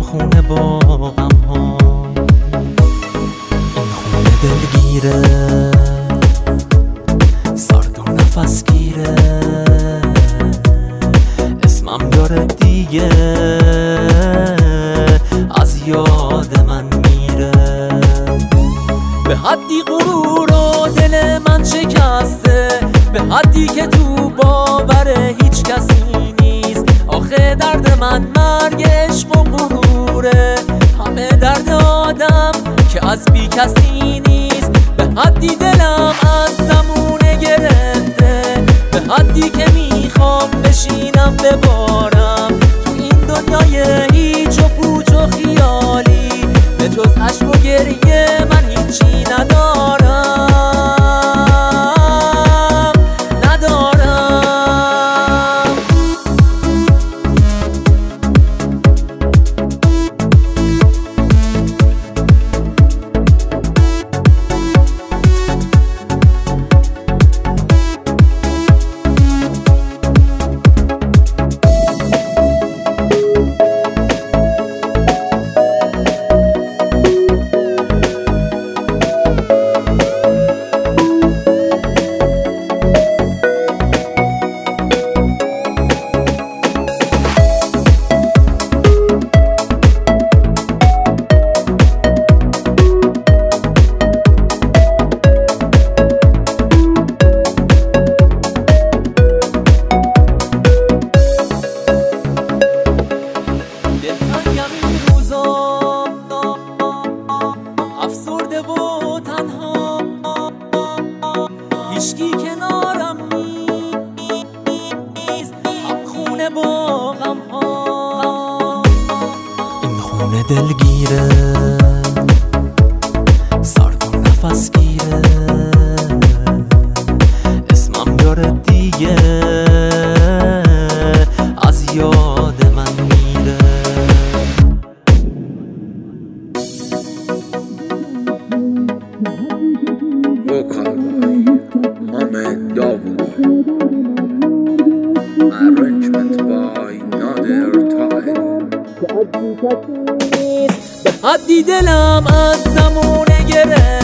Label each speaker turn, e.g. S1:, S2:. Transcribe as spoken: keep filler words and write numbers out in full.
S1: خونه با غم ها، این خونه دلگیره، سرد و نفس گیره، اسمم داره دیگه، از یاد من میره. به حدی غرور و دل من شکسته، به حدی که تو باور هیچ کسی نیست. آخه درد من مرگ عشق و غروره، همه درد آدم که از بی کسی نیست. به حدی دلم از زمونه گرفته، به حدی که میخوام بشینم ببارم تو این دنیای هیچ و پوچ و خیالی. به جز عشق و گریه من هیچی ندارم، افسرده و تنها، هیچکی کنارم نیست، هم خونه با غم ها. این خونه دلگیره، سرد و نفس گیره، اسمم داره دیگه، از یاد من میره.
S2: Vocal by Mohamed Dawoodi. Arrangement by Nader Taheri.
S1: به حدی دلم از زمونه گره،